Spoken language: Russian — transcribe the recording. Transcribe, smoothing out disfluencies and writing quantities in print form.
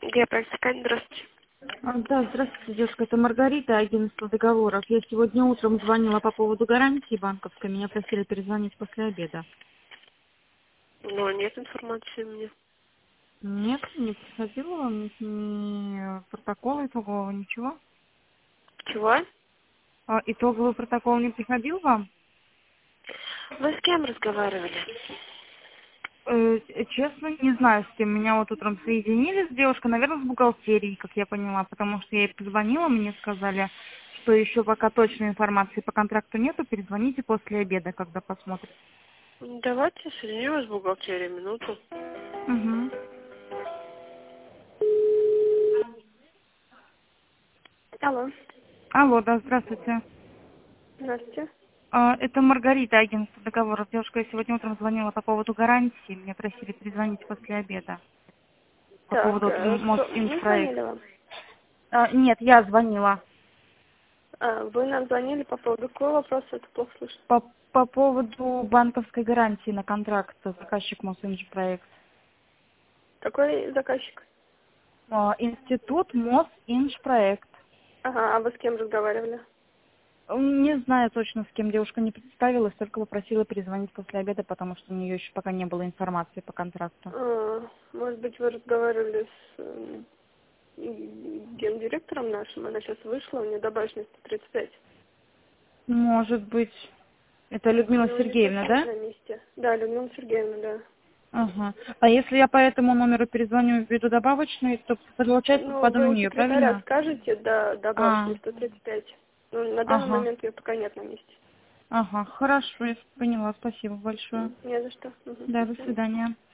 Я практикант, здравствуйте. Да, здравствуйте, девушка. Это Маргарита, агентство договоров. Я сегодня утром звонила по поводу гарантии банковской. Меня просили перезвонить после обеда. Но нет информации у меня. Нет, не приходило вам ни протокола итогового, ничего? Чего? Итоговый протокол не приходил вам? Вы с кем разговаривали? Честно, не знаю, с кем. Меня вот утром соединили с девушкой, наверное, с бухгалтерией, как я поняла, потому что я ей позвонила, мне сказали, что еще пока точной информации по контракту нету, перезвоните после обеда, когда посмотрите. Давайте соединю вас с бухгалтерией минуту. Угу. Алло. Алло, да, здравствуйте. Здравствуйте. Это Маргарита, агентство договоров. Девушка, я сегодня утром звонила по поводу гарантии. Меня просили перезвонить после обеда. По Так, поводу кто? Мы Мосинжпроект. звонили вам? Нет, я звонила. Вы нам звонили по поводу какого вопроса? Это плохо слышно. По поводу банковской гарантии на контракт заказчик Мосинжпроект. Какой заказчик? Институт Мосинжпроект. Ага, а вы с кем разговаривали? Не знаю точно, с кем девушка не представилась, только попросила перезвонить после обеда, потому что у нее еще пока не было информации по контракту. Может быть, вы разговаривали с гендиректором нашим? Она сейчас вышла, у нее добавочная 135. Может быть. Это Людмила Но ее сейчас Сергеевна, нет да? на месте. Да, Людмила Сергеевна, да. Ага. А если я по этому номеру перезвоню ввиду добавочной, то получается Ну, попаду вы на у нее, секретаря правильно? скажете, да, добавочный 135. Ну, на данный Ага. момент ее пока нет на месте. Ага, хорошо, я поняла, спасибо большое. Не за что. Мгм. Да, До до свидания. свидания.